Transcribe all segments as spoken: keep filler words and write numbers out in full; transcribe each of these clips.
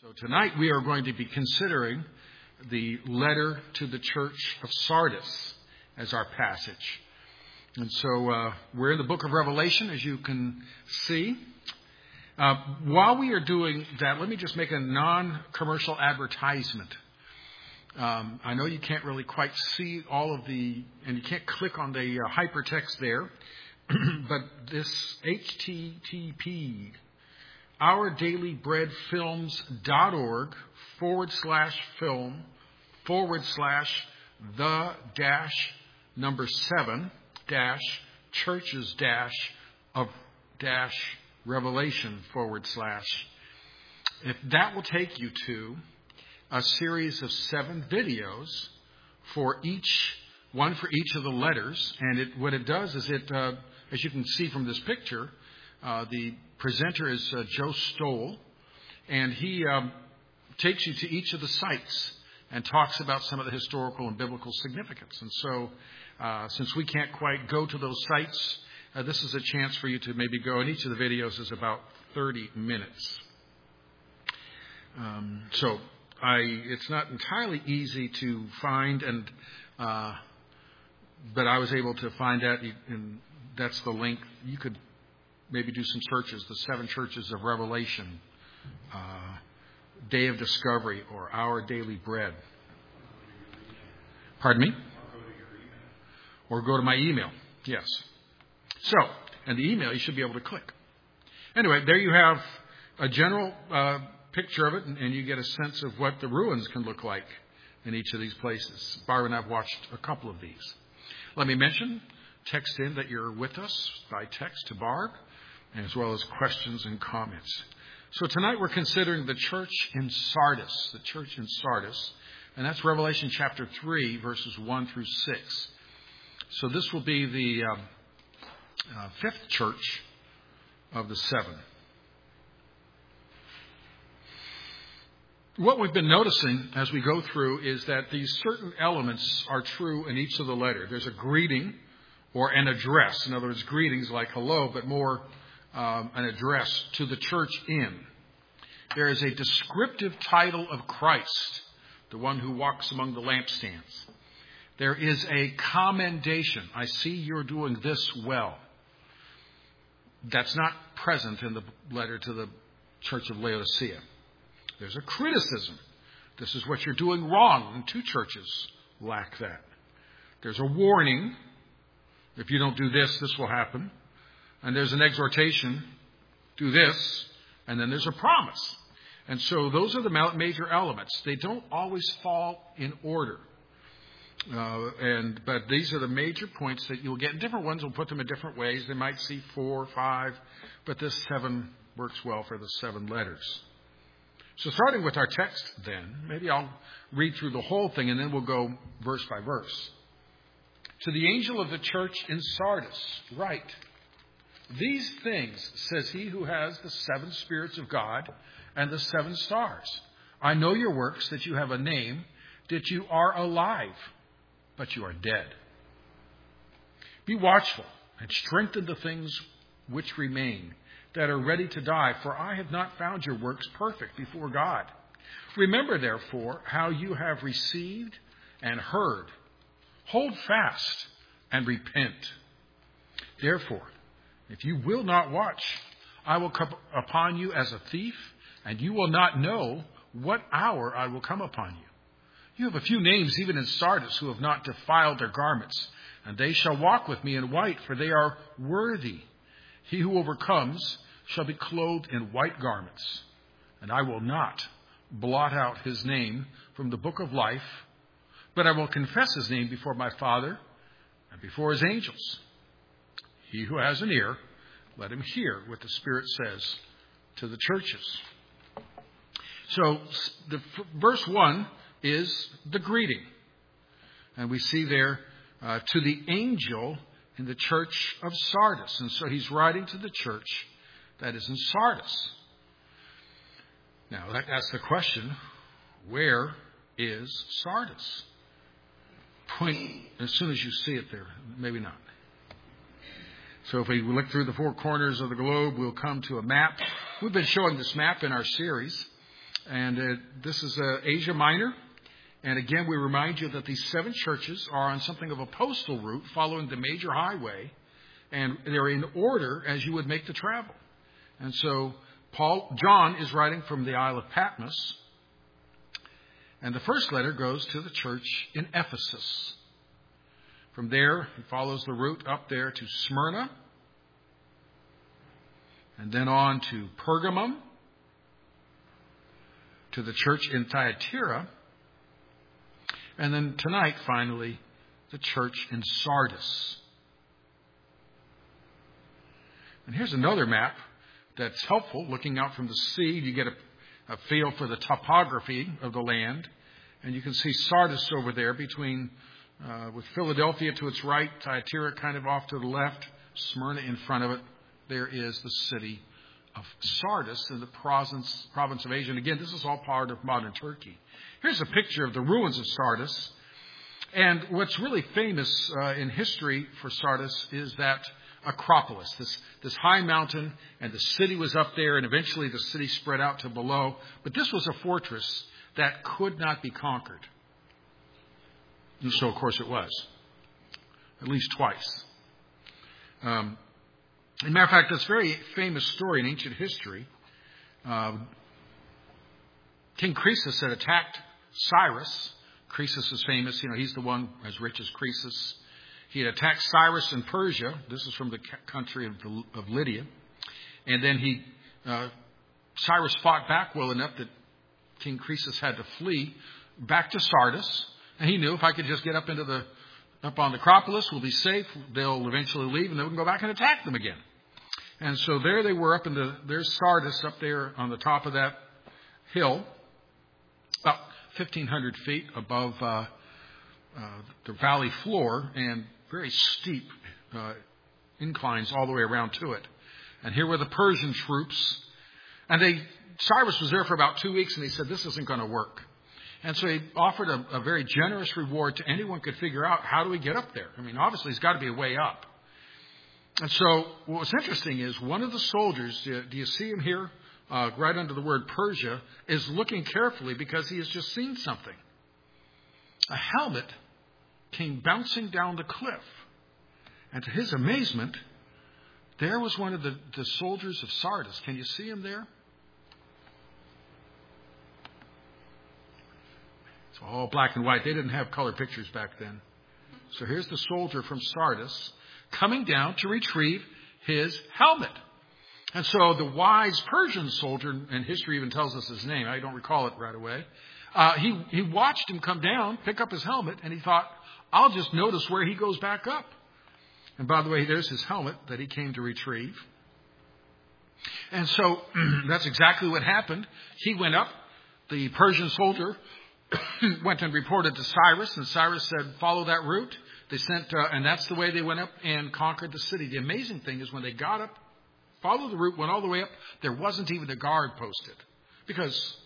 So tonight we are going to be considering the letter to the church of Sardis as our passage. And so uh, we're in the book of Revelation, as you can see. Uh, while we are doing that, let me just make a non-commercial advertisement. Um, I know you can't really quite see all of the, and you can't click on the uh, hypertext there, but this H T T P ourdailybreadfilms.org forward slash film forward slash the dash number seven dash churches dash of dash revelation forward slash. If that will take you to a series of seven videos for each, one for each of the letters. And it, what it does is it, uh, as you can see from this picture, uh, the presenter is uh, Joe Stoll, and he um, takes you to each of the sites and talks about some of the historical and biblical significance. And so, uh, since we can't quite go to those sites, uh, this is a chance for you to maybe go, and each of the videos is about thirty minutes. Um, so, I it's not entirely easy to find, and uh, but I was able to find that, and that's the link. You could maybe do some searches, the seven churches of Revelation, uh, Day of Discovery, or Our Daily Bread. Pardon me? Or go to my email. Yes. So, and the email you should be able to click. Anyway, there you have a general uh, picture of it, and, and you get a sense of what the ruins can look like in each of these places. Barbara and I have watched a couple of these. Let me mention, text in that you're with us by text to Barb, as well as questions and comments. So tonight we're considering the church in Sardis, the church in Sardis, and that's Revelation chapter three, verses one through six. So this will be the uh, uh, fifth church of the seven. What we've been noticing as we go through is that these certain elements are true in each of the letters. There's a greeting or an address. In other words, greetings like hello, but more Um, an address to the church in. There is a descriptive title of Christ, the one who walks among the lampstands. There is a commendation. I see you're doing this well. That's not present in the letter to the church of Laodicea. There's a criticism. This is what you're doing wrong, and two churches lack that. There's a warning. If you don't do this, this will happen. And there's an exhortation, do this, and then there's a promise. And so those are the major elements. They don't always fall in order. Uh, and but these are the major points that you'll get. And different ones will put them in different ways. They might see four, five, but this seven works well for the seven letters. So starting with our text then, maybe I'll read through the whole thing and then we'll go verse by verse. To the angel of the church in Sardis, write, these things says he who has the seven spirits of God and the seven stars. I know your works, that you have a name, that you are alive, but you are dead. Be watchful and strengthen the things which remain, that are ready to die, for I have not found your works perfect before God. Remember, therefore, how you have received and heard. Hold fast and repent. Therefore, if you will not watch, I will come upon you as a thief, and you will not know what hour I will come upon you. You have a few names even in Sardis who have not defiled their garments, and they shall walk with me in white, for they are worthy. He who overcomes shall be clothed in white garments, and I will not blot out his name from the book of life, but I will confess his name before my Father and before his angels. He who has an ear, let him hear what the Spirit says to the churches. So the verse one is the greeting. And we see there uh, to the angel in the church of Sardis. And so he's writing to the church that is in Sardis. Now that asks the question, where is Sardis? Point as soon as you see it there. Maybe not. So if we look through the four corners of the globe, we'll come to a map. We've been showing this map in our series. And uh, this is uh, Asia Minor. And again, we remind you that these seven churches are on something of a postal route following the major highway. And they're in order as you would make the travel. And so Paul, John is writing from the Isle of Patmos. And the first letter goes to the church in Ephesus. From there, he follows the route up there to Smyrna. And then on to Pergamum. To the church in Thyatira. And then tonight, finally, the church in Sardis. And here's another map that's helpful. Looking out from the sea, you get a, a feel for the topography of the land. And you can see Sardis over there between, uh, with Philadelphia to its right, Thyatira kind of off to the left, Smyrna in front of it. There is the city of Sardis in the province, province of Asia. And again, this is all part of modern Turkey. Here's a picture of the ruins of Sardis. And what's really famous uh, in history for Sardis is that Acropolis, this, this high mountain, and the city was up there, and eventually the city spread out to below. But this was a fortress that could not be conquered. And so, of course, it was. At least twice. Um, as a matter of fact, this very famous story in ancient history, uh, King Croesus had attacked Cyrus. Croesus is famous. You know, he's the one as rich as Croesus. He had attacked Cyrus in Persia. This is from the country of, the, of Lydia. And then he, uh, Cyrus fought back well enough that King Croesus had to flee back to Sardis. And he knew, if I could just get up into the, up on the Acropolis, we'll be safe. They'll eventually leave and then we can go back and attack them again. And so there they were up in the, there's Sardis up there on the top of that hill, about fifteen hundred feet above uh, uh, the valley floor, and very steep uh, inclines all the way around to it. And here were the Persian troops. And they, Cyrus was there for about two weeks, and he said, this isn't going to work. And so he offered a, a very generous reward to anyone who could figure out, how do we get up there? I mean, obviously, there's got to be a way up. And so what was interesting is one of the soldiers, do you, do you see him here, uh, right under the word Persia, is looking carefully because he has just seen something. A helmet came bouncing down the cliff. And to his amazement, there was one of the, the soldiers of Sardis. Can you see him there? It's all black and white. They didn't have color pictures back then. So here's the soldier from Sardis coming down to retrieve his helmet. And so the wise Persian soldier, and history even tells us his name, I don't recall it right away, uh, he, he watched him come down, pick up his helmet, and he thought, I'll just notice where he goes back up. And by the way, there's his helmet that he came to retrieve. And so that's exactly what happened. He went up. The Persian soldier went and reported to Cyrus, and Cyrus said, follow that route. They sent, uh, and that's the way they went up and conquered the city. The amazing thing is when they got up, followed the route, went all the way up, there wasn't even a guard posted because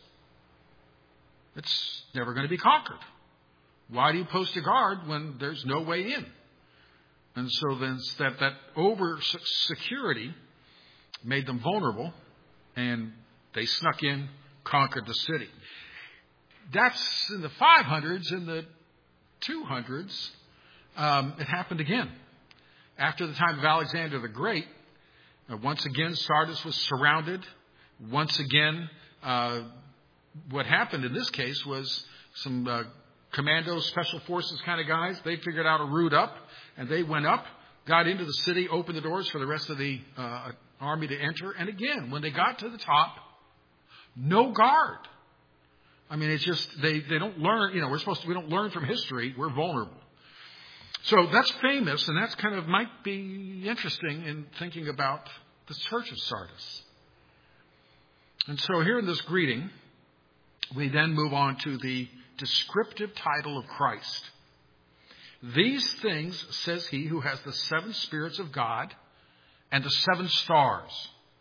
it's never going to be conquered. Why do you post a guard when there's no way in? And so then that, that over security made them vulnerable, and they snuck in, conquered the city. That's in the five hundreds. In the two hundreds, um, it happened again. After the time of Alexander the Great, uh, once again, Sardis was surrounded. Once again, uh, what happened in this case was some uh, commando special forces kind of guys. They figured out a route up, and they went up, got into the city, opened the doors for the rest of the uh, army to enter. And again, when they got to the top, no guard. I mean, it's just, they, they don't learn, you know, we're supposed to, we don't learn from history. We're vulnerable. So that's famous, and that's kind of might be interesting in thinking about the church of Sardis. And so here in this greeting, we then move on to the descriptive title of Christ. These things says he who has the seven spirits of God and the seven stars.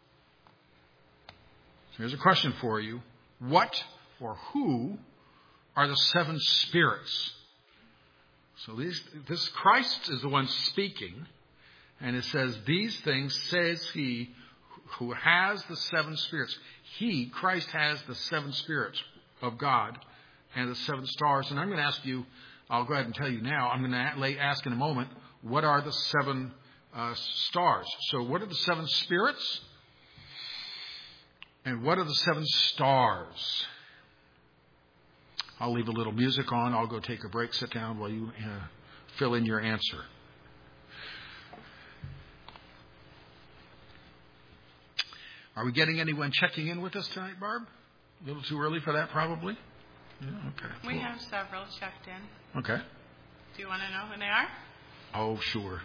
So here's a question for you. What or who are the seven spirits? So these, this Christ is the one speaking, and it says, these things says he who has the seven spirits. He, Christ, has the seven spirits of God and the seven stars. And I'm going to ask you, I'll go ahead and tell you now, I'm going to ask in a moment, what are the seven uh, stars? So what are the seven spirits? And what are the seven stars? I'll leave a little music on. I'll go take a break, sit down while you uh, fill in your answer. Are we getting anyone checking in with us tonight, Barb? A little too early for that, probably? Yeah, okay. We cool. have several checked in. Okay. Do you want to know who they are? Oh, sure.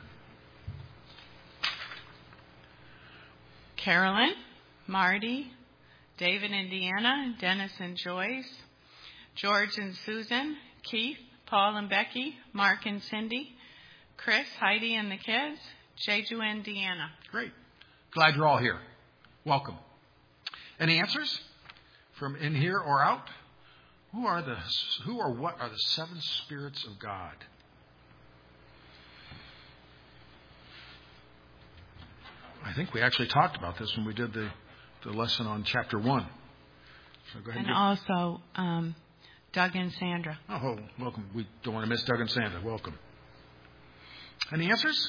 Carolyn, Marty, David and Deanna, Dennis and Joyce, George and Susan, Keith, Paul and Becky, Mark and Cindy, Chris, Heidi and the kids, Jeju and Deanna. Great. Glad you're all here. Welcome. Any answers from in here or out? Who are the who or what are the seven spirits of God? I think we actually talked about this when we did the, the lesson on chapter one. So go ahead and and also um, Doug and Sandra. Oh, welcome. We don't want to miss Doug and Sandra. Welcome. Any answers?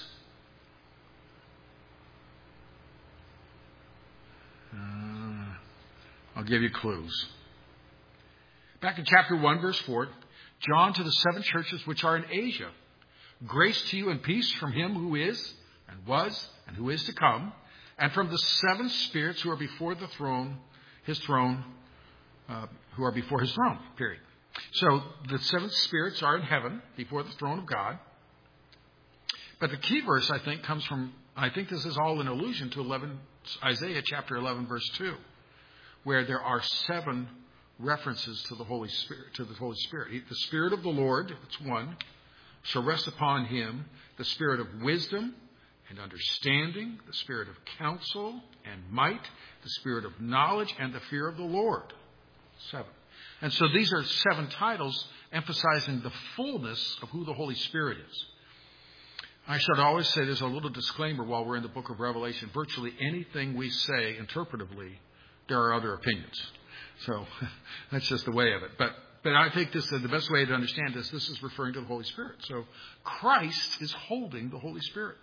Uh, I'll give you clues. Back in chapter one, verse four, John to the seven churches which are in Asia. Grace to you and peace from him who is and was and who is to come, and from the seven spirits who are before the throne, his throne, uh, who are before his throne, period. So the seven spirits are in heaven before the throne of God. But the key verse, I think, comes from, I think this is all an allusion to eleven, Isaiah chapter eleven, verse two, where there are seven references to the Holy Spirit, to the Holy Spirit. The Spirit of the Lord, that's one, shall rest upon him, the Spirit of wisdom and understanding, the Spirit of counsel and might, the Spirit of knowledge and the fear of the Lord. Seven. And so these are seven titles emphasizing the fullness of who the Holy Spirit is. I should always say there's a little disclaimer while we're in the book of Revelation. Virtually anything we say interpretively, there are other opinions. So that's just the way of it. But but I think this the best way to understand this, this is referring to the Holy Spirit. So Christ is holding the Holy Spirit.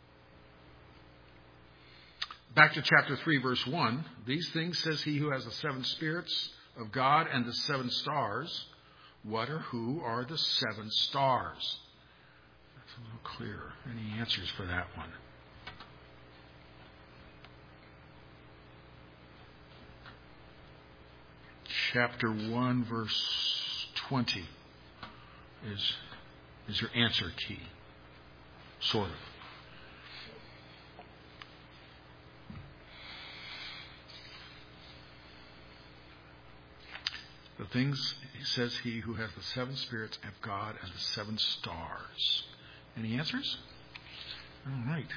Back to chapter three, verse one. These things says he who has the seven spirits of God and the seven stars. What or who are the seven stars? That's a little clearer. Any answers for that one? Chapter one, verse twenty is, is your answer key. Sort of. The things, he says, he who has the seven spirits of God and the seven stars. Any answers? All right.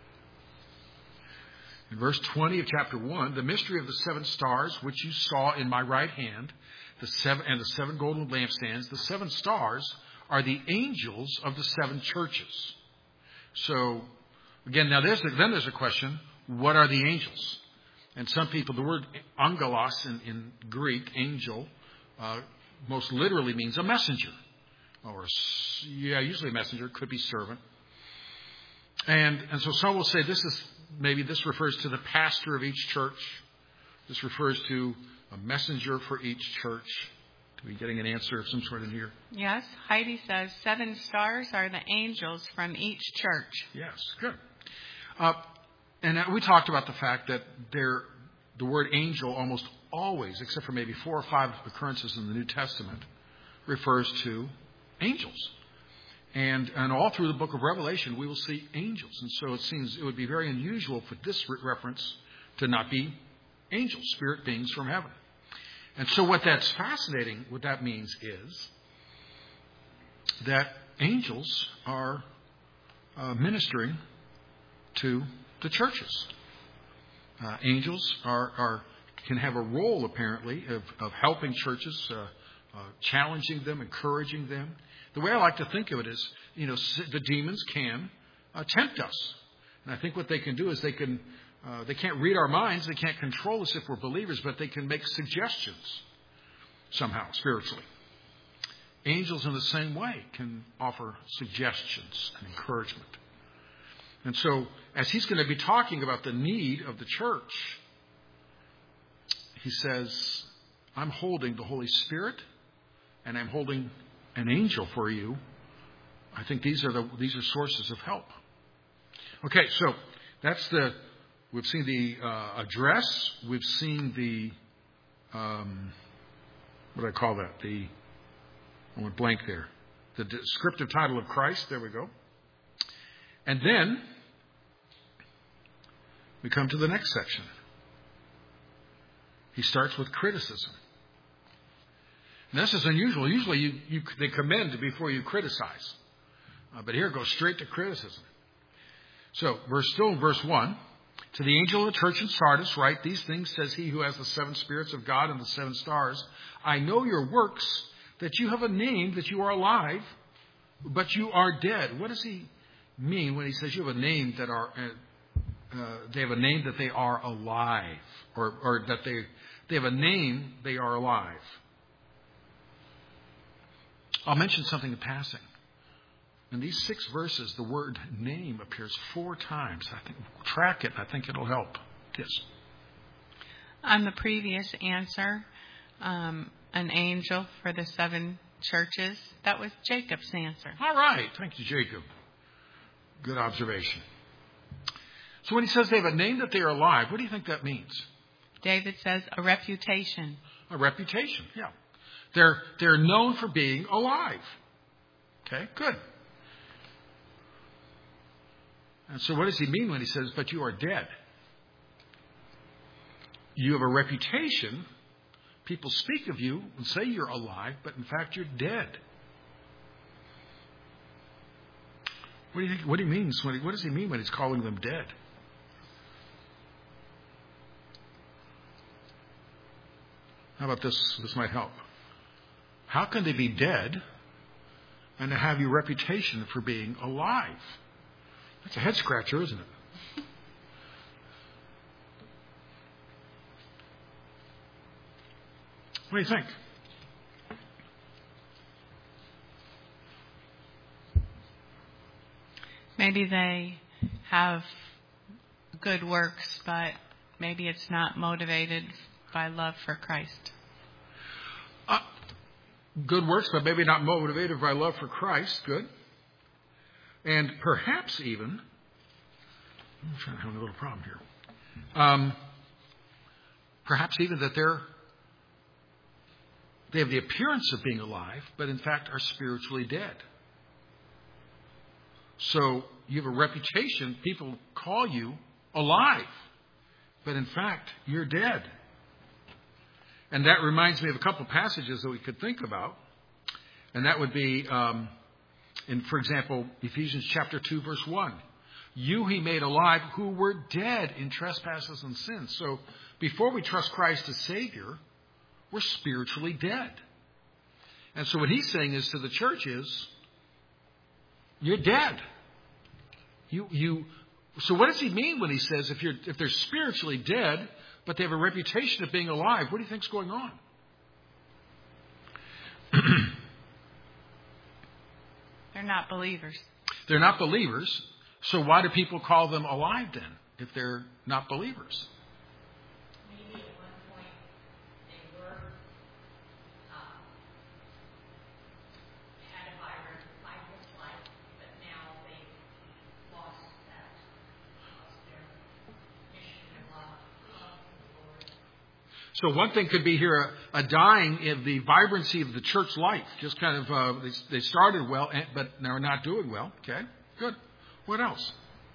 In verse twenty of chapter one, the mystery of the seven stars, which you saw in my right hand, the seven and the seven golden lampstands, the seven stars are the angels of the seven churches. So, again, now there's a, then there's a question, what are the angels? And some people, the word angelos in, in Greek, angel, uh, most literally means a messenger. Or, yeah, usually a messenger, could be servant. And, and so some will say this is, maybe this refers to the pastor of each church. This refers to a messenger for each church. Are we getting an answer of some sort in here? Yes. Heidi says seven stars are the angels from each church. Yes, good. Uh, and we talked about the fact that there, the word angel almost always, except for maybe four or five occurrences in the New Testament, refers to angels. And, and all through the book of Revelation, we will see angels. And so it seems it would be very unusual for this reference to not be angels, spirit beings from heaven. And so what that's fascinating, what that means is that angels are uh, ministering to the churches. Uh, angels are, are can have a role, apparently, of, of helping churches, uh, uh, challenging them, encouraging them. The way I like to think of it is, you know, the demons can uh, tempt us. And I think what they can do is they can uh, they can't read our minds. They can't control us if we're believers, but they can make suggestions somehow, spiritually. Angels in the same way can offer suggestions and encouragement. And so, as he's going to be talking about the need of the church, he says, I'm holding the Holy Spirit and I'm holding an angel for you. I think these are the these are sources of help. Okay, so that's the, we've seen the uh, address. We've seen the, um, what do I call that? The, I went blank there. The descriptive title of Christ. There we go. And then we come to the next section. He starts with criticism. And this is unusual. Usually you, you, they commend before you criticize. Uh, but here it goes straight to criticism. So, verse, still in verse one. To the angel of the church in Sardis write, these things says he who has the seven spirits of God and the seven stars. I know your works, that you have a name, that you are alive, but you are dead. What does he mean when he says you have a name that are, uh, uh, they have a name that they are alive, or, or that they, they have a name, they are alive? I'll mention something in passing. In these six verses, the word name appears four times. I think track it. I think it'll help. Yes. On the previous answer, um, an angel for the seven churches, that was Jacob's answer. All right. Thank you, Jacob. Good observation. So when he says they have a name that they are alive, what do you think that means? David says a reputation. A reputation, yeah. They're, they're known for being alive. Okay, good. And so what does he mean when he says, but you are dead? You have a reputation. People speak of you and say you're alive, but in fact you're dead. What do you think? What do he means? When he, what does he mean when he's calling them dead? How about this? This might help. How can they be dead and have your reputation for being alive? That's a head scratcher, isn't it? What do you think? Maybe they have good works, but maybe it's not motivated by love for Christ. Uh, good works, but maybe not motivated by love for Christ. Good. And perhaps even, I'm trying to have a little problem here. Um, perhaps even that they're, they have the appearance of being alive, but in fact are spiritually dead. So you have a reputation. People call you alive, but in fact you're dead. And that reminds me of a couple of passages that we could think about. And that would be, um, in, for example, Ephesians chapter two, verse one. You he made alive who were dead in trespasses and sins. So before we trust Christ as Savior, we're spiritually dead. And so what he's saying is to the church is, you're dead. You, you, so what does he mean when he says if you're, if they're spiritually dead, but they have a reputation of being alive? What do you think's going on? They're not believers. They're not believers. So why do people call them alive then, if they're not believers? Maybe at one point they were um, had a vibrant, vibrant life, but now they've lost that, lost their mission and love, love for the Lord. So one thing could be here a, a dying of the vibrancy of the church life. Just kind of, uh, they, they started well, but they're not doing well. Okay, good. What else?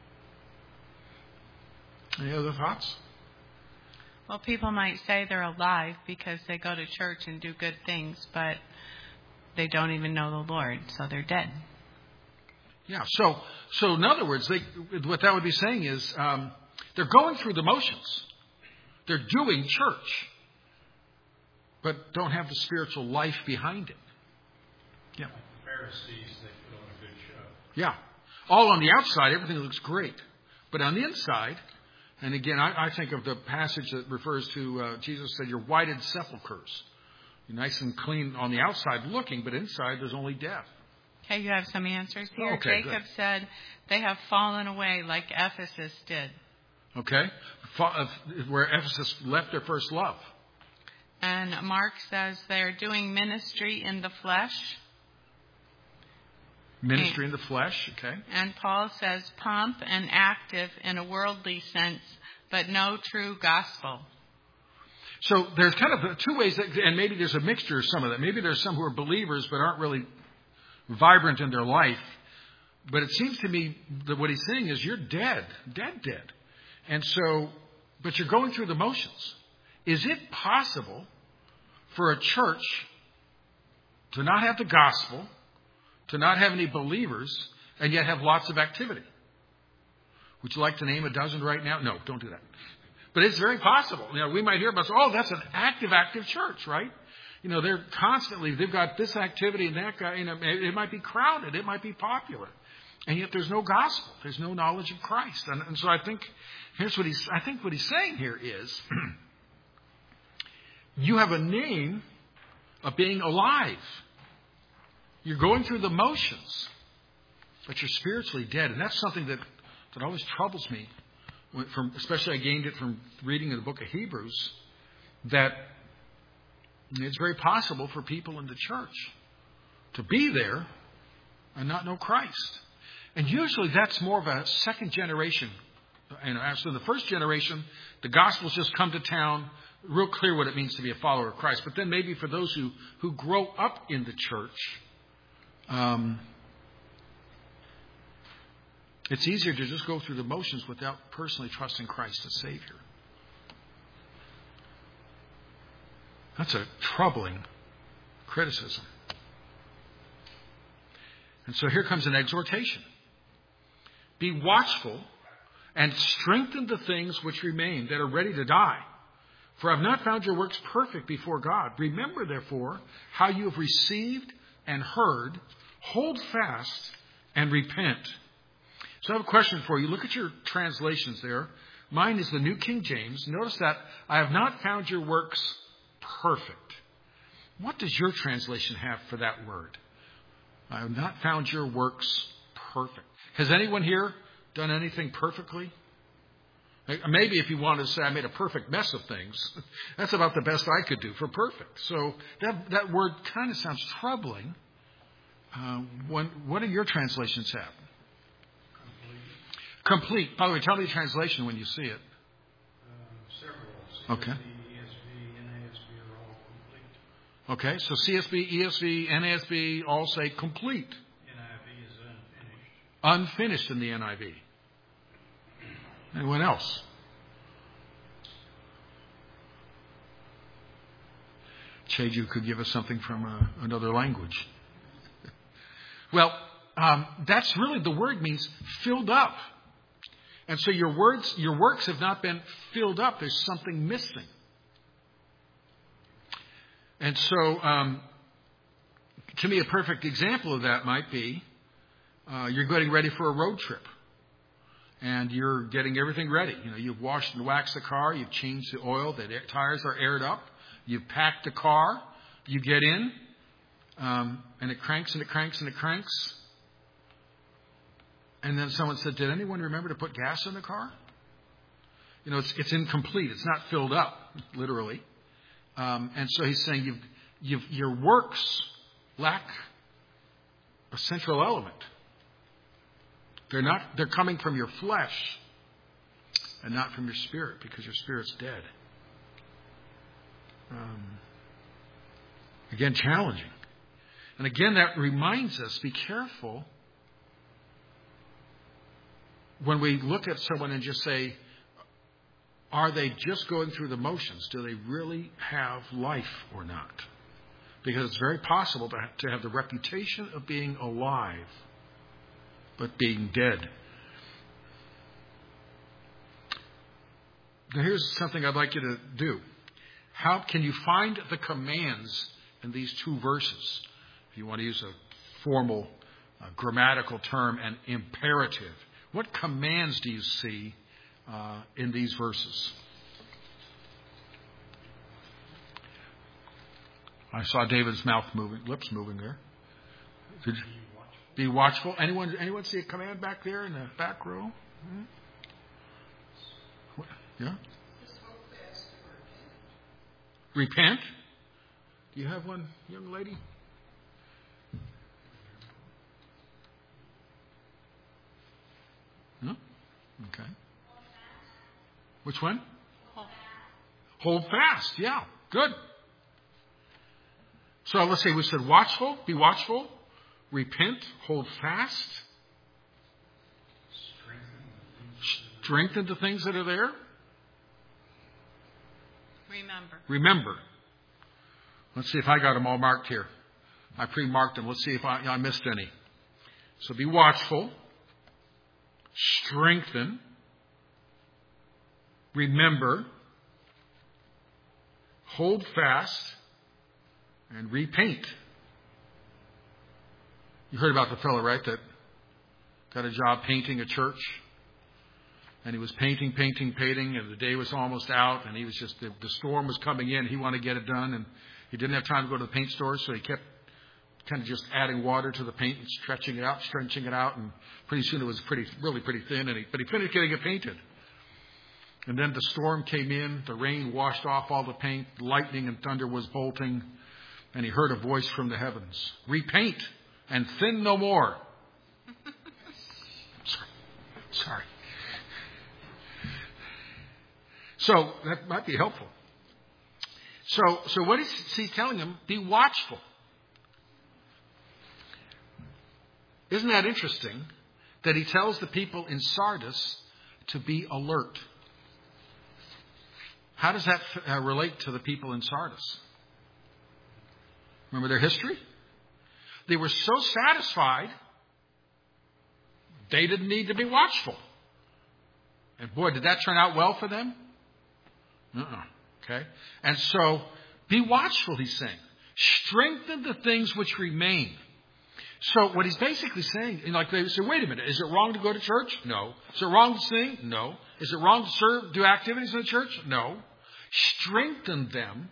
Any other thoughts? Well, people might say they're alive because they go to church and do good things, but they don't even know the Lord, so they're dead. Yeah. So, so in other words, they, what that would be saying is um, they're going through the motions. They're doing church, but don't have the spiritual life behind it. Yeah. Pharisees, they put on a good show. Yeah. All on the outside, everything looks great. But on the inside, And again, I, I think of the passage that refers to, uh, Jesus said, you're whited sepulchres. You're nice and clean on the outside looking, but inside there's only death. Okay, you have some answers here. Okay, Jacob good. said they have fallen away like Ephesus did. Okay? Where Ephesus left their first love. And Mark says they're doing ministry in the flesh. Ministry in the flesh, okay. And Paul says pomp and active in a worldly sense, but no true gospel. So there's kind of two ways, that, and maybe there's a mixture of some of that. Maybe there's some who are believers but aren't really vibrant in their life. But it seems to me that what he's saying is you're dead, dead, dead. And so, but you're going through the motions. Is it possible for a church to not have the gospel, to not have any believers, and yet have lots of activity? Would you like to name a dozen right now? No, don't do that. But it's very possible. You know, we might hear about, oh, that's an active, active church, right? You know, they're constantly, they've got this activity and that guy. You know, it might be crowded, it might be popular, and yet there's no gospel, there's no knowledge of Christ. And, and so I think here's what he's. I think what he's saying here is, you have a name of being alive. You're going through the motions, but you're spiritually dead, and that's something that that always troubles me. From, especially I gained it from reading in the book of Hebrews, that it's very possible for people in the church to be there and not know Christ. And usually that's more of a second generation. And so in the first generation, the gospel's just come to town, real clear what it means to be a follower of Christ. But then maybe for those who, who grow up in the church, um, it's easier to just go through the motions without personally trusting Christ as Savior. That's a troubling criticism. And so here comes an exhortation. Be watchful and strengthen the things which remain that are ready to die. For I have not found your works perfect before God. Remember, therefore, how you have received and heard. Hold fast and repent. So I have a question for you. Look at your translations there. Mine is the New King James. Notice that I have not found your works perfect. What does your translation have for that word? I have not found your works perfect. Has anyone here done anything perfectly? Maybe if you wanted to say I made a perfect mess of things, that's about the best I could do for perfect. So that that word kind of sounds troubling. Uh, when, what do your translations have? Complete. By the way, tell me the translation when you see it. Uh, several. Okay. C S B, E S V, N A S B are all complete. Okay, so C S B, E S V, N A S B all say complete. N I V is unfinished. Unfinished in the N I V. Anyone else? Cheju could give us something from uh, another language. Well, um, that's really, the word means filled up. And so your words, your works have not been filled up. There's something missing. And so, um, to me, a perfect example of that might be uh, you're getting ready for a road trip. And you're getting everything ready. You know, you've washed and waxed the car. You've changed the oil. The tires are aired up. You've packed the car. You get in. Um, and it cranks and it cranks and it cranks. And then someone said, did anyone remember to put gas in the car? You know, it's, it's incomplete. It's not filled up, literally. Um, and so he's saying you've, you've, your works lack a central element. They're not, they're coming from your flesh and not from your spirit, because your spirit's dead. Um, again, challenging. And again, that reminds us, be careful when we look at someone and just say, are they just going through the motions? Do they really have life or not? Because it's very possible to have, to have the reputation of being alive, but being dead. Now here's something I'd like you to do. How can you find the commands in these two verses? If you want to use a formal uh, grammatical term, an imperative. What commands do you see uh, in these verses. I saw David's mouth moving, lips moving there. Did you, be watchful. Anyone, anyone see a command back there in the back row? Hmm? Yeah. Repent. Do you have one, young lady? No? Okay. Which one? Hold fast. Yeah. Good. So let's say we said watchful, be watchful, repent, hold fast, strengthen the things that are there. Remember. Remember. Let's see if I got them all marked here. I pre-marked them. Let's see if I, I missed any. So be watchful, strengthen, remember, hold fast, and repaint. You heard about the fellow, right, that got a job painting a church? And he was painting, painting, painting, and the day was almost out, and he was just, the, the storm was coming in. He wanted to get it done, and he didn't have time to go to the paint store, so he kept kind of just adding water to the paint and stretching it out, stretching it out, and pretty soon it was pretty, really pretty thin, and he, but he finished getting it painted. And then the storm came in, the rain washed off all the paint, lightning and thunder was bolting, and he heard a voice from the heavens, repaint and thin no more. Sorry. Sorry. So that might be helpful. So, so what is he telling him? Be watchful. Isn't that interesting that he tells the people in Sardis to be alert? How does that uh, relate to the people in Sardis? Remember their history? They were so satisfied, they didn't need to be watchful. And boy, did that turn out well for them? Uh-uh. Okay? And so, be watchful, he's saying. Strengthen the things which remain. So, what he's basically saying, you know, like they say, wait a minute, is it wrong to go to church? No. Is it wrong to sing? No. Is it wrong to serve, do activities in the church? No. Strengthen them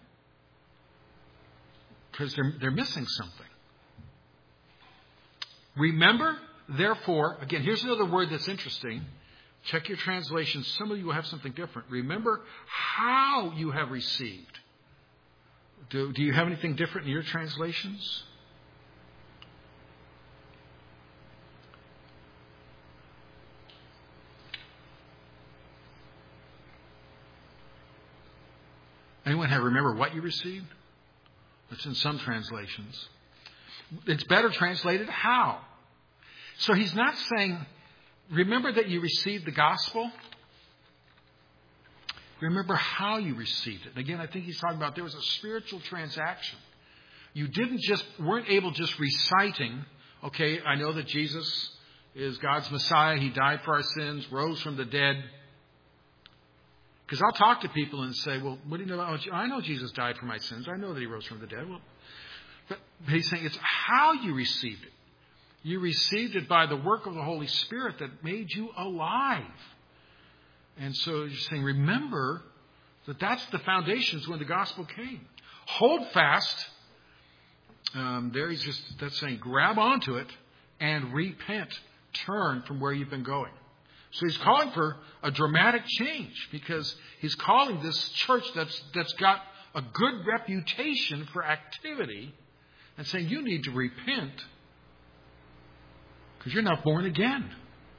because they're, they're missing something. Remember, therefore, again, here's another word that's interesting. Check your translations. Some of you will have something different. Remember how you have received. Do, do you have anything different in your translations? Anyone have remember what you received? It's in some translations. It's better translated how. So he's not saying, remember that you received the gospel. Remember how you received it. And again, I think he's talking about there was a spiritual transaction. You didn't just, weren't able just reciting, okay, I know that Jesus is God's Messiah. He died for our sins, rose from the dead. Because I'll talk to people and say, well, what do you know about, I know Jesus died for my sins. I know that he rose from the dead. Well, but he's saying it's how you received it. You received it by the work of the Holy Spirit that made you alive. And so you're saying, remember that that's the foundations when the gospel came. Hold fast. Um, there he's just, that's saying, grab onto it and repent. Turn from where you've been going. So he's calling for a dramatic change because he's calling this church that's that's got a good reputation for activity and saying you need to repent because you're not born again.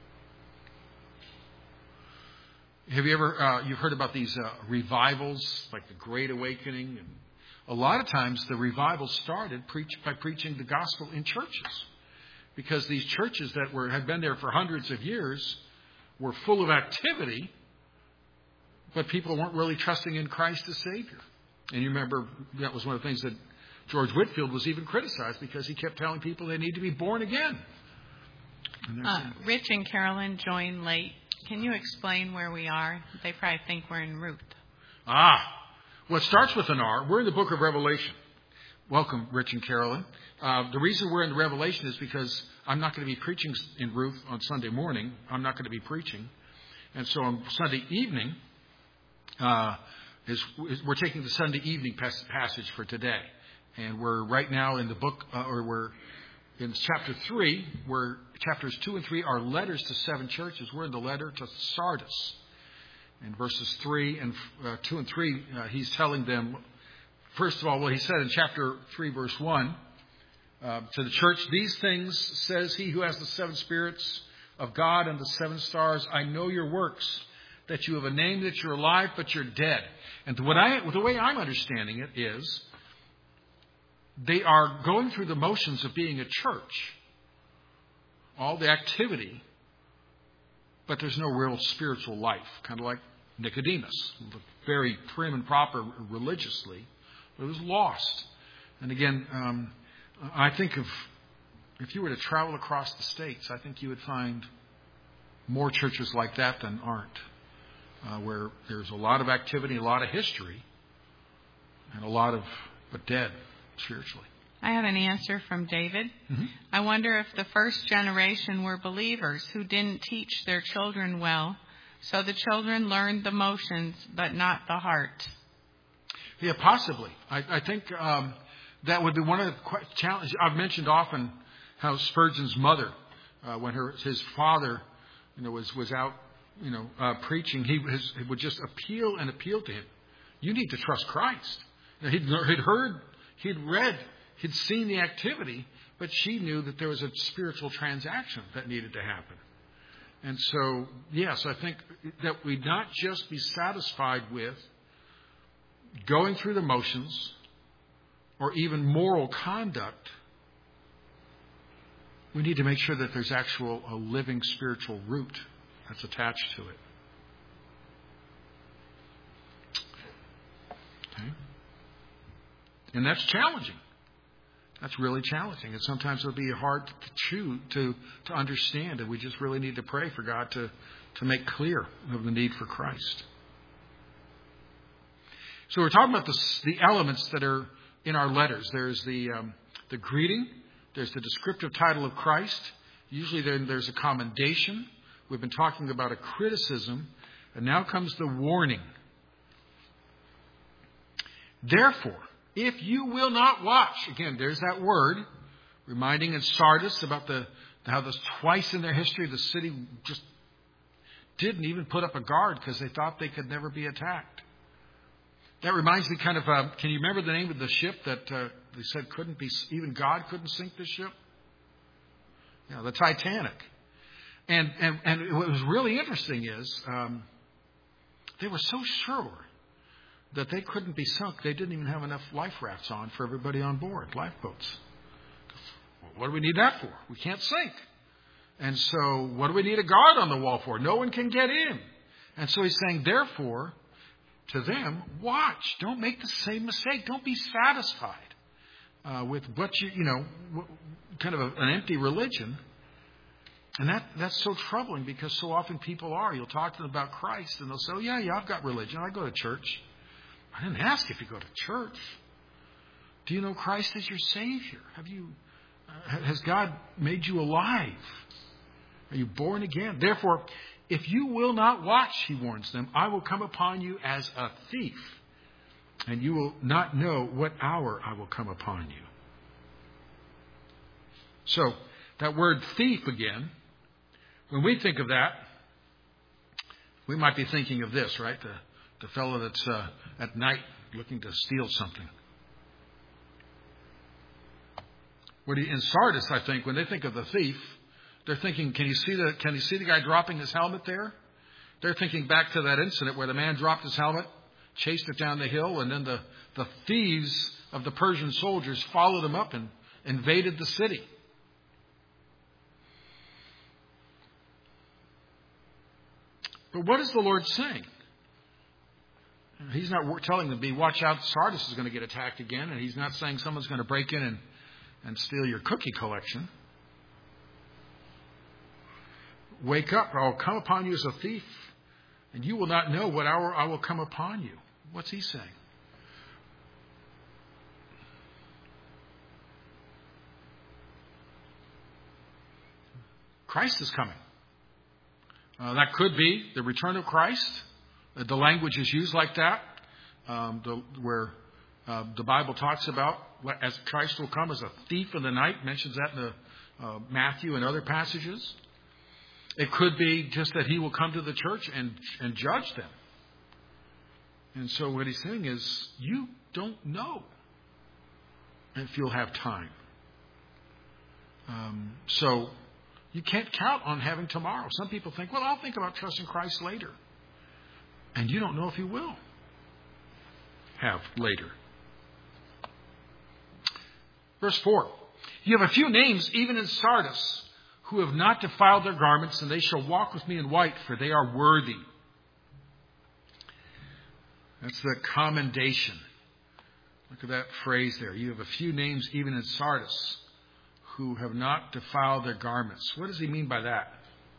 Have you ever uh, you've heard about these uh, revivals like the Great Awakening? And a lot of times the revival started preach, by preaching the gospel in churches because these churches that were had been there for hundreds of years were full of activity, but people weren't really trusting in Christ as Savior. And you remember that was one of the things that George Whitefield was even criticized because he kept telling people they need to be born again. Uh, Rich and Carolyn joined late. Can you explain where we are? They probably think we're in Ruth. Ah, well, it starts with an R. We're in the book of Revelation. Welcome, Rich and Carolyn. Uh, the reason we're in the Revelation is because I'm not going to be preaching in Ruth on Sunday morning. I'm not going to be preaching. And so on Sunday evening, uh, is, is we're taking the Sunday evening pas- passage for today. And we're right now in the book, uh, or we're in chapter three, where chapters two and three are letters to seven churches. We're in the letter to Sardis. In verses three and uh, two and three, uh, he's telling them, first of all, what he said in chapter three, verse one, uh, to the church, these things says he who has the seven spirits of God and the seven stars. I know your works, that you have a name, that you're alive, but you're dead. And what I, the way I'm understanding it is, they are going through the motions of being a church, all the activity, but there's no real spiritual life, kind of like Nicodemus, very prim and proper religiously, but it was lost. And again, um, I think of, if you were to travel across the states, I think you would find more churches like that than aren't, uh, where there's a lot of activity, a lot of history, and a lot of, but dead spiritually. I have an answer from David. Mm-hmm. I wonder if the first generation were believers who didn't teach their children well, so the children learned the motions, but not the heart. Yeah, possibly. I, I think um, that would be one of the challenges. I've mentioned often how Spurgeon's mother, uh, when her his father, you know, was was out, you know, uh, preaching, he, his, he would just appeal and appeal to him. You need to trust Christ. You know, he'd, he'd heard, he'd read, he'd seen the activity, but she knew that there was a spiritual transaction that needed to happen. And so, yes, I think that we not just be satisfied with going through the motions or even moral conduct. We need to make sure that there's actual a living spiritual root that's attached to it. Okay. And that's challenging. That's really challenging. And sometimes it'll be hard to chew, to, to understand. And we just really need to pray for God to, to make clear of the need for Christ. So we're talking about the, the elements that are in our letters. There's the, um, the greeting. There's the descriptive title of Christ. Usually then there's a commendation. We've been talking about a criticism. And now comes the warning. Therefore, if you will not watch, again, there's that word, reminding in Sardis about the how this twice in their history the city just didn't even put up a guard because they thought they could never be attacked. That reminds me kind of, uh, can you remember the name of the ship that uh, they said couldn't be, even God couldn't sink the ship? You know, the Titanic. And, and, and what was really interesting is um, they were so sure that they couldn't be sunk. They didn't even have enough life rafts on for everybody on board, lifeboats. What do we need that for? We can't sink. And so what do we need a guard on the wall for? No one can get in. And so he's saying, therefore, to them, watch. Don't make the same mistake. Don't be satisfied uh, with what you, you know, kind of a, an empty religion. And that that's so troubling because so often people are. You'll talk to them about Christ and they'll say, oh, yeah, yeah, I've got religion. I go to church. I didn't ask if you go to church. Do you know Christ as your Savior? Have you? Uh, has God made you alive? Are you born again? Therefore, if you will not watch, he warns them, I will come upon you as a thief, and you will not know what hour I will come upon you. So, that word thief again, when we think of that, we might be thinking of this, right? The The fellow that's uh, at night looking to steal something. What he, in Sardis, I think, when they think of the thief, they're thinking, can you see the can you see the guy dropping his helmet there? They're thinking back to that incident where the man dropped his helmet, chased it down the hill, and then the, the thieves of the Persian soldiers followed him up and invaded the city. But what is the Lord saying? He's not telling them, "Be watch out, Sardis is going to get attacked again." And he's not saying someone's going to break in and, and steal your cookie collection. Wake up, or I'll come upon you as a thief, and you will not know what hour I will come upon you. What's he saying? Christ is coming. Uh, that could be the return of Christ. Uh, the language is used like that, um, the, where uh, the Bible talks about as Christ will come as a thief in the night, mentions that in the, uh, Matthew and other passages. It could be just that he will come to the church and, and judge them. And so what he's saying is, you don't know if you'll have time. Um, so you can't count on having tomorrow. Some people think, well, I'll think about trusting Christ later. And you don't know if you will have later. Verse four. You have a few names, even in Sardis, who have not defiled their garments, and they shall walk with me in white, for they are worthy. That's the commendation. Look at that phrase there. You have a few names, even in Sardis, who have not defiled their garments. What does he mean by that?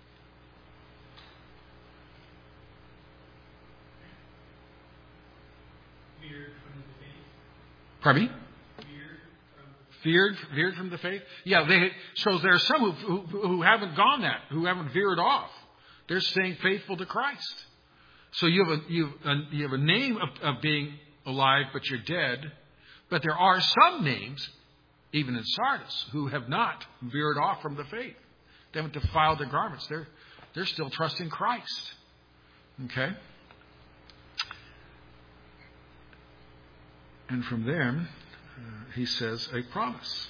Feared from the faith. Pardon me? Feared from Veered, veered from the faith? Yeah, they, so there are some who, who, who haven't gone that, who haven't veered off. They're staying faithful to Christ. So you have a, you have a, you have a name of, of being alive, but you're dead. But there are some names, even in Sardis, who have not veered off from the faith. They haven't defiled their garments. They're, they're still trusting Christ. Okay? And from there, uh, he says a promise.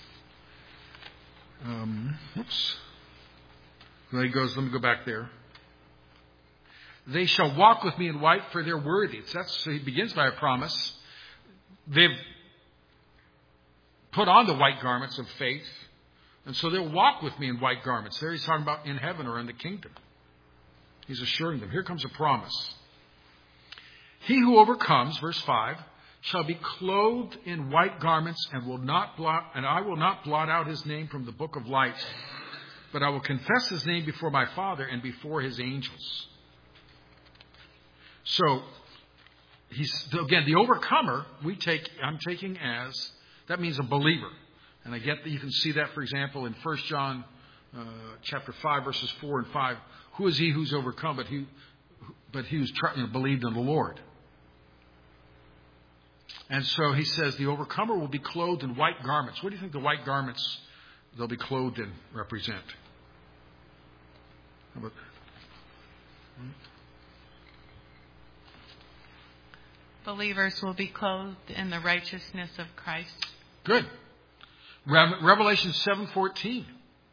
Um, oops. Then he goes, let me go back there. They shall walk with me in white, for they're worthy. So that's, so he begins by a promise. They've put on the white garments of faith, and so they'll walk with me in white garments. There he's talking about in heaven or in the kingdom. He's assuring them. Here comes a promise. He who overcomes, verse five, shall be clothed in white garments, and will not blot, and I will not blot out his name from the book of life, but I will confess his name before my Father and before his angels. So, he's, again, the overcomer, we take, I'm taking as, that means a believer. And I get that you can see that, for example, in First John uh, chapter five, verses four and five. Who is he who's overcome, but he, but he who's you know, believed in the Lord? And so he says the overcomer will be clothed in white garments. What do you think the white garments they'll be clothed in represent? How about that? Hmm? Believers will be clothed in the righteousness of Christ. Good. Re- Revelation seven fourteen.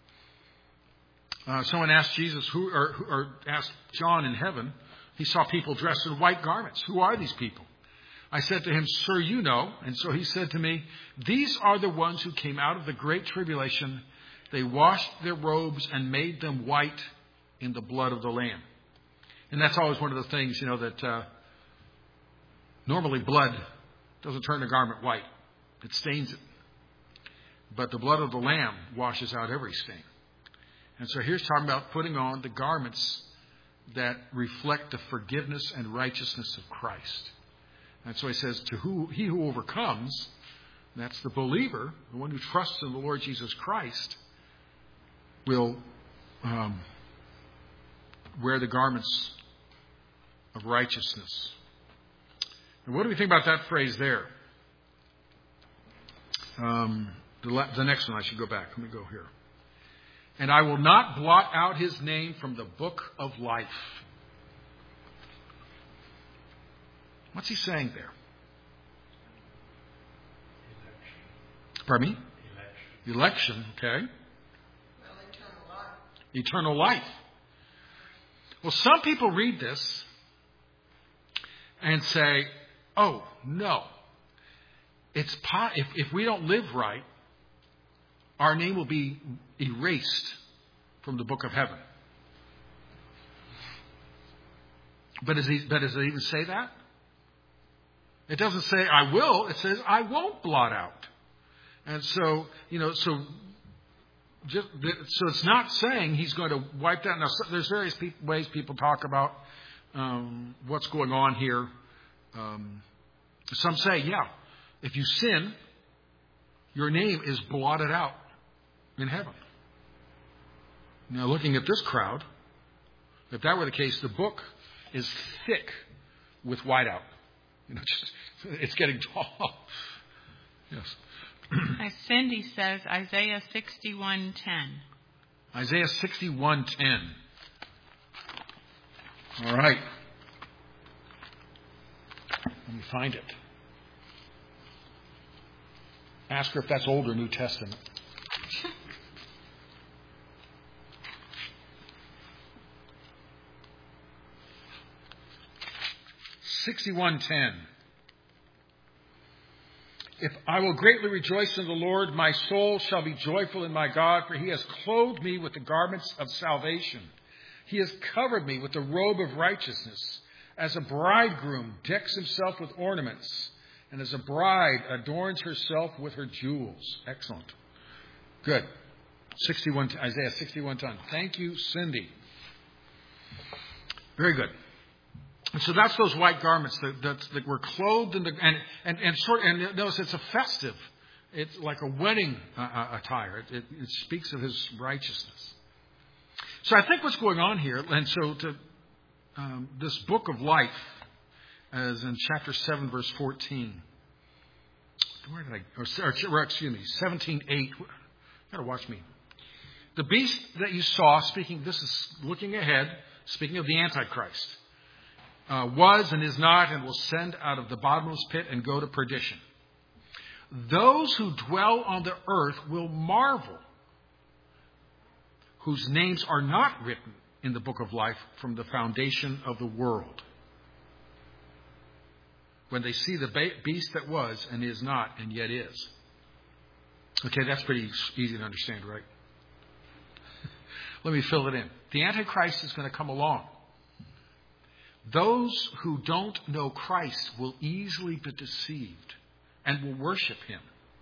Uh, someone asked Jesus, who, or, or asked John in heaven. He saw people dressed in white garments. Who are these people? I said to him, Sir, you know. And so he said to me, these are the ones who came out of the great tribulation. They washed their robes and made them white in the blood of the Lamb. And that's always one of the things, you know, that uh, normally blood doesn't turn the garment white. It stains it. But the blood of the Lamb washes out every stain. And so here's talking about putting on the garments that reflect the forgiveness and righteousness of Christ. And so he says, to who he who overcomes, that's the believer, the one who trusts in the Lord Jesus Christ, will um, wear the garments of righteousness. And what do we think about that phrase there? Um, the, the next one, I should go back. Let me go here. And I will not blot out his name from the book of life. What's he saying there? Election. Pardon me? Election. Election, okay. Well, eternal life. Eternal life. Well, some people read this and say, oh, no. It's po- if, if we don't live right, our name will be erased from the book of heaven. But does, he, but does it even say that? It doesn't say, I will. It says, I won't blot out. And so, you know, so just, so it's not saying he's going to wipe that. Now, there's various pe- ways people talk about um, what's going on here. Um, some say, yeah, if you sin, your name is blotted out in heaven. Now, looking at this crowd, If that were the case, the book is thick with whiteout. You know, just, it's getting tall. Yes. As Cindy says, Isaiah sixty-one ten. Isaiah sixty-one ten. All right. Let me find it. Ask her if that's Old or New Testament. sixty-one ten. If I will greatly rejoice in the Lord, my soul shall be joyful in my God, for he has clothed me with the garments of salvation. He has covered me with the robe of righteousness, as a bridegroom decks himself with ornaments, and as a bride adorns herself with her jewels. Excellent. Good. sixty-one, Isaiah sixty-one ten. Thank you, Cindy. Very good. And so that's those white garments that, that, that were clothed in the, and, and, and sort and notice it's a festive. It's like a wedding uh, attire. It, it, it speaks of his righteousness. So I think what's going on here, and so to, um, this book of life, as in chapter seven, verse fourteen. Where did I, or, or excuse me, seventeen eight. You gotta watch me. The beast that you saw, speaking, this is looking ahead, speaking of the Antichrist. Uh, was and is not and will ascend out of the bottomless pit and go to perdition. Those who dwell on the earth will marvel, whose names are not written in the book of life from the foundation of the world, when they see the beast that was and is not and yet is. Okay, that's pretty easy to understand, right? Let me fill it in. The Antichrist is going to come along. Those who don't know Christ will easily be deceived and will worship him.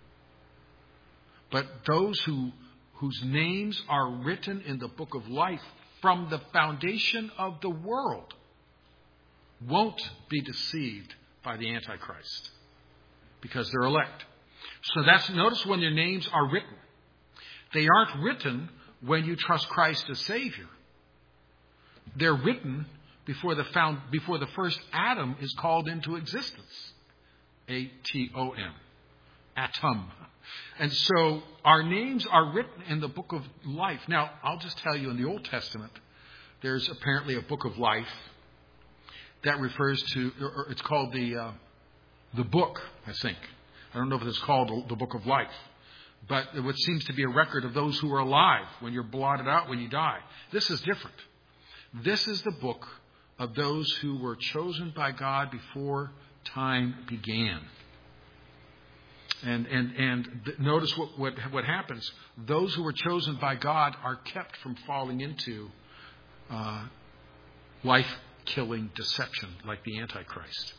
But those who whose names are written in the book of life from the foundation of the world won't be deceived by the Antichrist because they're elect. So that's, notice when their names are written. They aren't written when you trust Christ as Savior. They're written before the found, before the first Adam is called into existence. A T O M. Atom. And so our names are written in the book of life. Now, I'll just tell you, in the Old Testament, there's apparently a book of life that refers to, or it's called the uh, the book, I think. I don't know if it's called the book of life. But it seems to be a record of those who are alive when you're blotted out when you die. This is different. This is the book of those who were chosen by God before time began. And and and notice what, what, what happens. Those who were chosen by God are kept from falling into uh, life-killing deception like the Antichrist.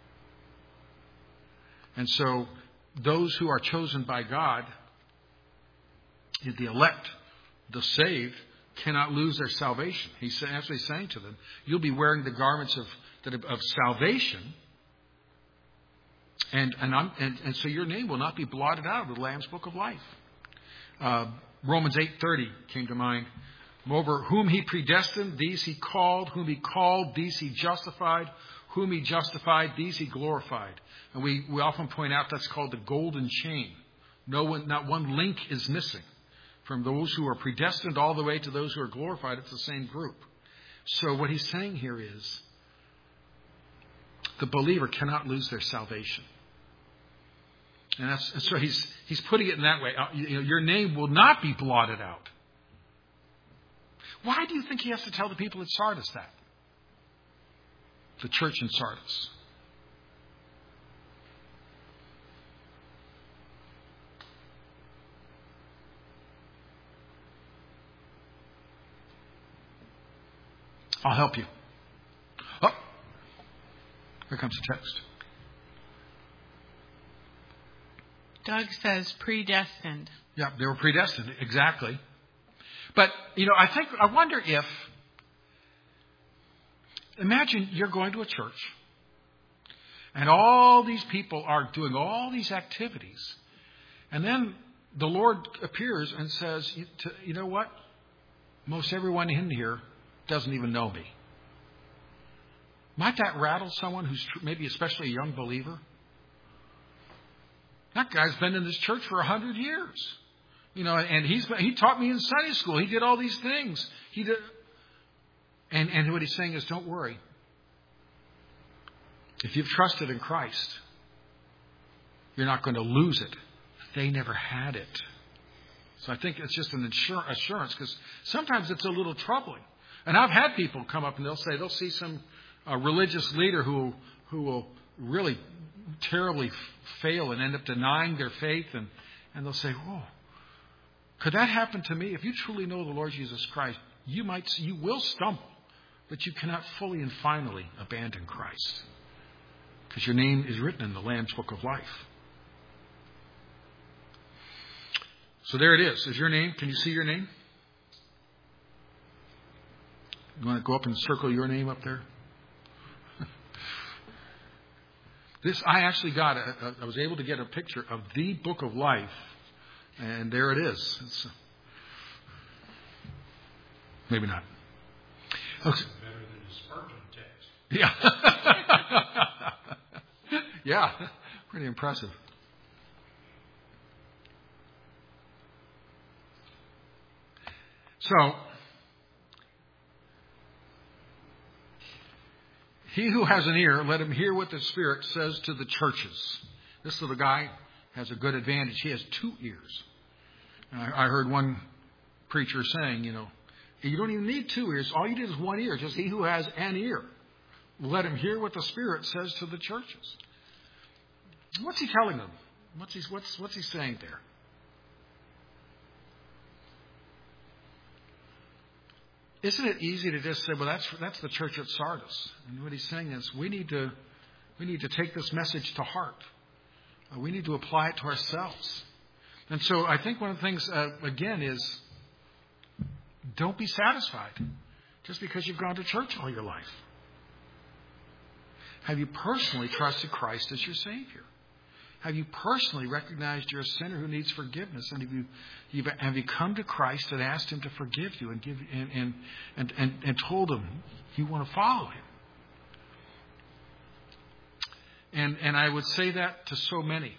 And so those who are chosen by God, the elect, the saved, cannot lose their salvation. He's actually saying to them, you'll be wearing the garments of of salvation, and and, I'm, and and so your name will not be blotted out of the Lamb's book of life. Uh, Romans eight thirty came to mind. Moreover, whom he predestined, these he called. Whom he called, these he justified. Whom he justified, these he glorified. And we, we often point out that's called the golden chain. No one, not one link is missing. From those who are predestined all the way to those who are glorified, it's the same group. So what he's saying here is the believer cannot lose their salvation. And, that's, and so he's he's putting it in that way. Uh, you know, your name will not be blotted out. Why do you think he has to tell the people at Sardis that? The church in Sardis. I'll help you. Oh, here comes the text. Doug says predestined. Yeah, they were predestined, exactly. But, you know, I think, I wonder if, imagine you're going to a church and all these people are doing all these activities. And then the Lord appears and says, you know what? Most everyone in here doesn't even know me. Might that rattle someone who's maybe especially a young believer? That guy's been in this church for a hundred years. You know, and he's he taught me in Sunday school. He did all these things. He did, and and what he's saying is, don't worry. If you've trusted in Christ, you're not going to lose it. They never had it. So I think it's just an assurance, because sometimes it's a little troubling. And I've had people come up and they'll say they'll see some uh, religious leader who who will really terribly fail and end up denying their faith, and, and they'll say, "Whoa, could that happen to me?" If you truly know the Lord Jesus Christ, you might you will stumble, but you cannot fully and finally abandon Christ, because your name is written in the Lamb's Book of Life. So there it is. Is your name? Can you see your name? You want to go up and circle your name up there? This, I actually got, a, a, I was able to get a picture of the Book of Life, and there it is. It's, uh, maybe not. Okay. Better than the Spurgeon text. Yeah. Yeah. Pretty impressive. So, he who has an ear, let him hear what the Spirit says to the churches. This little guy has a good advantage. He has two ears. I heard one preacher saying, you know, you don't even need two ears. All you need is one ear. Just he who has an ear, let him hear what the Spirit says to the churches. What's he telling them? What's he, what's, what's he saying there? Isn't it easy to just say, well, that's that's the church at Sardis? And what he's saying is, we need to we need to take this message to heart. Uh, we need to apply it to ourselves. And so I think one of the things, uh, again, is don't be satisfied just because you've gone to church all your life. Have you personally trusted Christ as your Savior? Have you personally recognized you're a sinner who needs forgiveness? And have you, you've, have you come to Christ and asked Him to forgive you and give and and, and, and, and told Him you want to follow Him? And and I would say that to so many.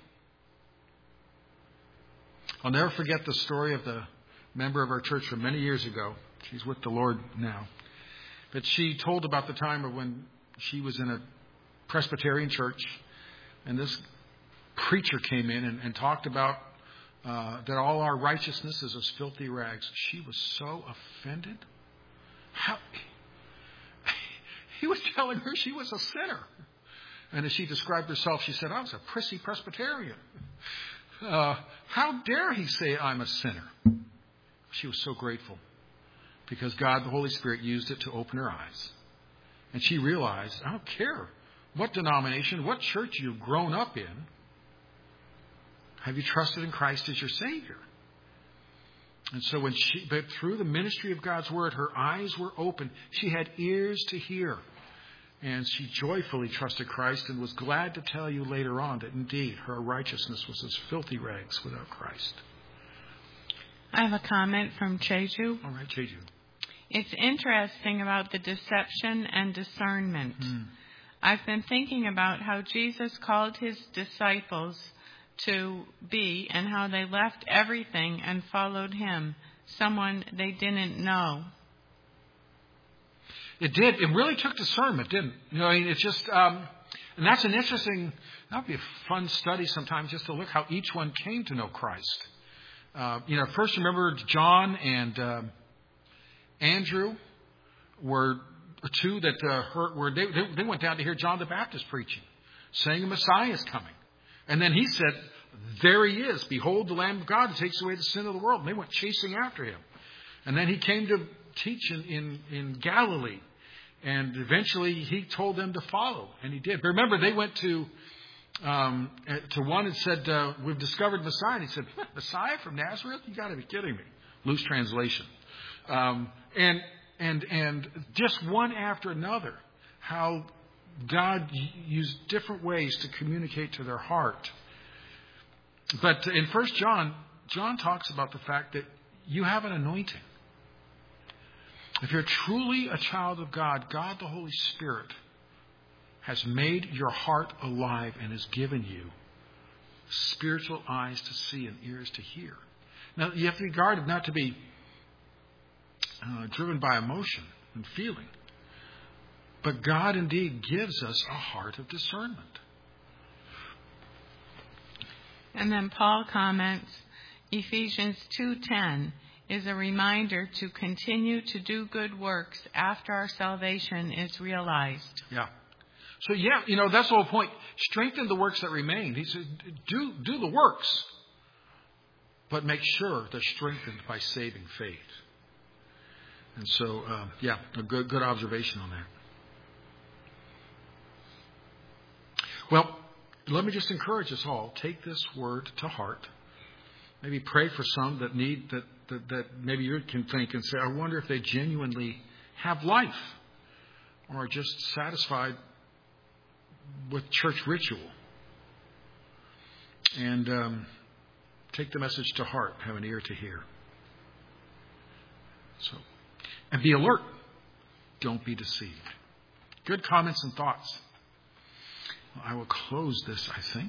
I'll never forget the story of the member of our church from many years ago. She's with the Lord now. But she told about the time of when she was in a Presbyterian church, and this preacher came in and, and talked about uh, that all our righteousness is as filthy rags. She was so offended. How he was telling her she was a sinner. And as she described herself, she said, I was a prissy Presbyterian. Uh, how dare he say I'm a sinner? She was so grateful because God, the Holy Spirit, used it to open her eyes. And she realized, I don't care what denomination, what church you've grown up in. Have you trusted in Christ as your Savior? And so when she, but through the ministry of God's Word, her eyes were open. She had ears to hear. And she joyfully trusted Christ and was glad to tell you later on that indeed her righteousness was as filthy rags without Christ. I have a comment from Cheju. All right, Cheju. It's interesting about the deception and discernment. Mm. I've been thinking about how Jesus called his disciples to be and how they left everything and followed him, someone they didn't know. It did. It really took discernment, didn't it? You know, I mean, it's just, um, and that's an interesting, that would be a fun study sometimes just to look how each one came to know Christ. Uh, you know, first remember John and uh, Andrew were two that uh, heard, were, they, they, they went down to hear John the Baptist preaching, saying the Messiah is coming. And then he said, there he is. Behold, the Lamb of God who takes away the sin of the world. And they went chasing after him. And then he came to teach in, in, in Galilee. And eventually he told them to follow. And he did. But remember, they went to um, to one and said, uh, we've discovered Messiah. And he said, Messiah from Nazareth? You got to be kidding me. Loose translation. Um, and and and just one after another, how God used different ways to communicate to their heart. But in First John, John talks about the fact that you have an anointing. If you're truly a child of God, God the Holy Spirit has made your heart alive and has given you spiritual eyes to see and ears to hear. Now, you have to be guarded not to be uh, driven by emotion and feeling. But God indeed gives us a heart of discernment. And then Paul comments, Ephesians two ten is a reminder to continue to do good works after our salvation is realized. Yeah. So, yeah, you know, that's the whole point. Strengthen the works that remain. He said, do, do the works, but make sure they're strengthened by saving faith. And so, uh, yeah, a good, good observation on that. Well, let me just encourage us all. Take this word to heart. Maybe pray for some that need, that, that, that maybe you can think and say, I wonder if they genuinely have life or are just satisfied with church ritual. And um, take the message to heart. Have an ear to hear. So, and be alert. Don't be deceived. Good comments and thoughts. Well, I will close this, I think.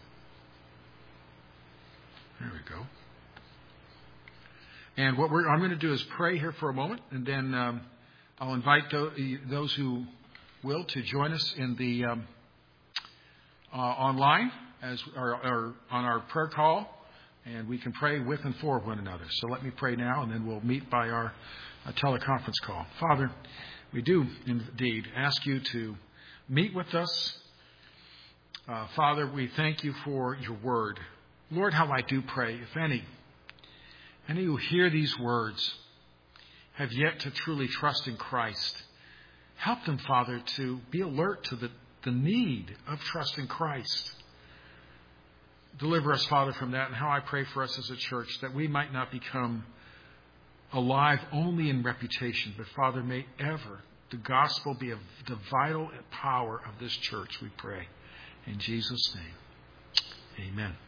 There we go. And what we're, I'm going to do is pray here for a moment, and then um, I'll invite those who will to join us in the um, uh, online as or, or on our prayer call, and we can pray with and for one another. So let me pray now, and then we'll meet by our uh, teleconference call. Father, we do indeed ask you to meet with us. Uh, Father, we thank you for your word. Lord, how I do pray, if any, any who hear these words have yet to truly trust in Christ, help them, Father, to be alert to the, the need of trusting Christ. Deliver us, Father, from that, and how I pray for us as a church, that we might not become alive only in reputation, but, Father, may ever the gospel be of the vital power of this church, we pray. In Jesus' name, amen.